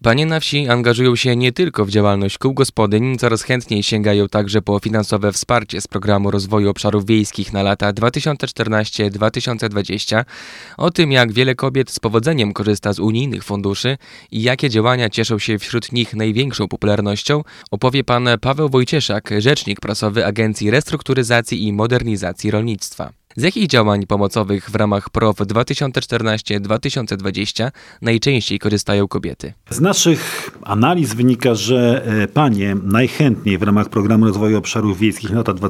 Panie na wsi angażują się nie tylko w działalność kół gospodyń, coraz chętniej sięgają także po finansowe wsparcie z Programu Rozwoju Obszarów Wiejskich na lata 2014-2020. O tym, jak wiele kobiet z powodzeniem korzysta z unijnych funduszy i jakie działania cieszą się wśród nich największą popularnością, opowie pan Paweł Wojcieszak, rzecznik prasowy Agencji Restrukturyzacji i Modernizacji Rolnictwa. Z jakich działań pomocowych w ramach PROW 2014-2020 najczęściej korzystają kobiety? Z naszych analiz wynika, że panie najchętniej w ramach Programu Rozwoju Obszarów Wiejskich na lata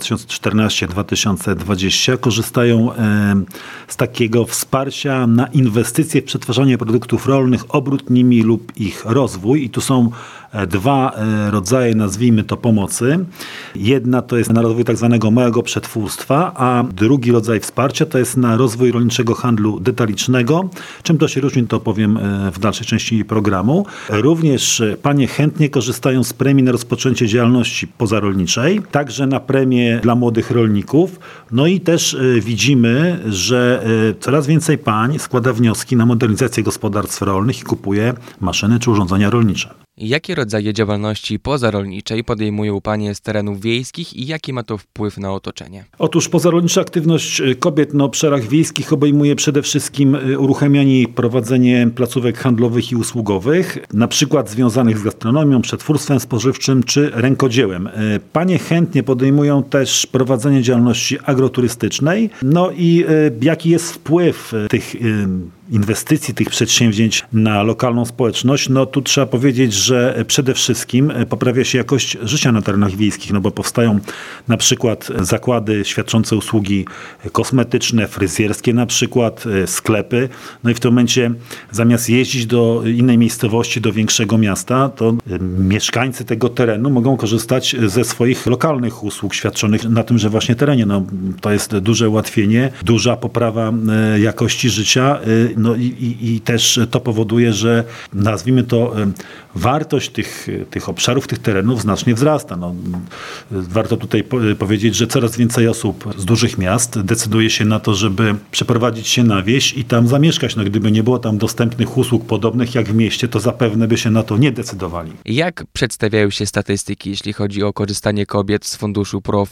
2014-2020 korzystają z takiego wsparcia na inwestycje w przetwarzanie produktów rolnych, obrót nimi lub ich rozwój. I tu są dwa rodzaje, nazwijmy to, pomocy. Jedna to jest na rozwój tak zwanego małego przetwórstwa, a drugi rodzaj wsparcia to jest na rozwój rolniczego handlu detalicznego. Czym to się różni, to powiem w dalszej części programu. Również panie chętnie korzystają z premii na rozpoczęcie działalności pozarolniczej, także na premię dla młodych rolników. No i też widzimy, że coraz więcej pań składa wnioski na modernizację gospodarstw rolnych i kupuje maszyny czy urządzenia rolnicze. Jakie rodzaje działalności pozarolniczej podejmują panie z terenów wiejskich i jaki ma to wpływ na otoczenie? Otóż pozarolnicza aktywność kobiet na obszarach wiejskich obejmuje przede wszystkim uruchamianie i prowadzenie placówek handlowych i usługowych, na przykład związanych z gastronomią, przetwórstwem spożywczym czy rękodziełem. Panie chętnie podejmują też prowadzenie działalności agroturystycznej. No i jaki jest wpływ tych inwestycji, tych przedsięwzięć na lokalną społeczność? No tu trzeba powiedzieć, że przede wszystkim poprawia się jakość życia na terenach wiejskich, no bo powstają na przykład zakłady świadczące usługi kosmetyczne, fryzjerskie na przykład, sklepy. No i w tym momencie zamiast jeździć do innej miejscowości, do większego miasta, to mieszkańcy tego terenu mogą korzystać ze swoich lokalnych usług świadczonych na tymże właśnie terenie. No, to jest duże ułatwienie, duża poprawa jakości życia. No i też to powoduje, że nazwijmy to wartość tych obszarów, tych terenów znacznie wzrasta. No, warto tutaj powiedzieć, że coraz więcej osób z dużych miast decyduje się na to, żeby przeprowadzić się na wieś i tam zamieszkać. No, gdyby nie było tam dostępnych usług podobnych jak w mieście, to zapewne by się na to nie decydowali. Jak przedstawiają się statystyki, jeśli chodzi o korzystanie kobiet z funduszu PROW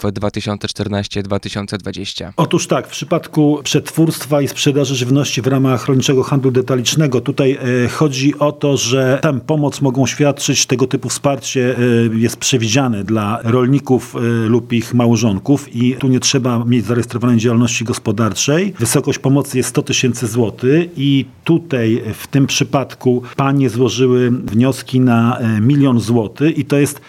2014-2020? Otóż tak, w przypadku przetwórstwa i sprzedaży żywności w ramach rolniczego handlu detalicznego, tutaj chodzi o to, że tam pomoc mogą świadczyć, tego typu wsparcie jest przewidziane dla rolników lub ich małżonków i tu nie trzeba mieć zarejestrowanej działalności gospodarczej. Wysokość pomocy jest 100 000 złotych i tutaj w tym przypadku panie złożyły wnioski na 1 000 000 złotych i to jest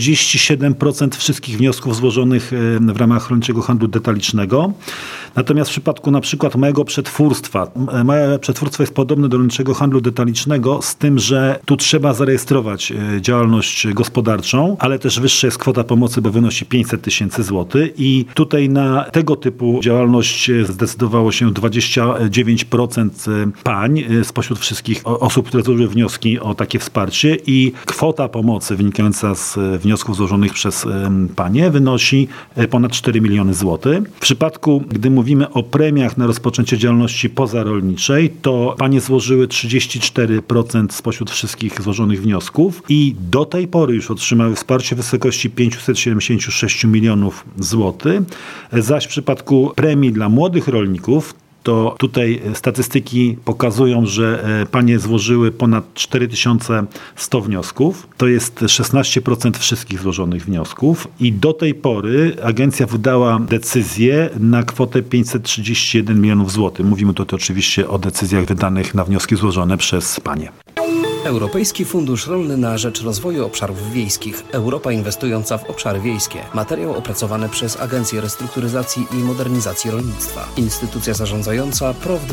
37% wszystkich wniosków złożonych w ramach rolniczego handlu detalicznego. Natomiast w przypadku na przykład małego przetwórstwa, małe przetwórstwo jest podobne do rolniczego handlu detalicznego, z tym, że tu trzeba zarejestrować działalność gospodarczą, ale też wyższa jest kwota pomocy, bo wynosi 500 000 złotych i tutaj na tego typu działalność zdecydowało się 29% pań spośród wszystkich osób, które złożyły wnioski o takie wsparcie i kwota pomocy wynikająca z wniosków złożonych przez panie wynosi ponad 4 miliony złotych. W przypadku, gdy mówimy o premiach na rozpoczęcie działalności pozarolniczej, to panie złożyły 34% spośród wszystkich złożonych wniosków i do tej pory już otrzymały wsparcie w wysokości 576 milionów złotych. Zaś w przypadku premii dla młodych rolników, to tutaj statystyki pokazują, że panie złożyły ponad 4100 wniosków. To jest 16% wszystkich złożonych wniosków i do tej pory agencja wydała decyzję na kwotę 531 milionów złotych. Mówimy tutaj oczywiście o decyzjach wydanych na wnioski złożone przez panie. Europejski Fundusz Rolny na rzecz Rozwoju Obszarów Wiejskich. Europa inwestująca w obszary wiejskie. Materiał opracowany przez Agencję Restrukturyzacji i Modernizacji Rolnictwa. Instytucja zarządzająca PROW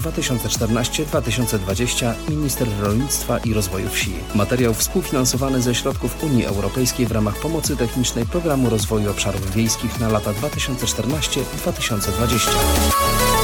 2014-2020 Minister Rolnictwa i Rozwoju Wsi. Materiał współfinansowany ze środków Unii Europejskiej w ramach pomocy technicznej Programu Rozwoju Obszarów Wiejskich na lata 2014-2020.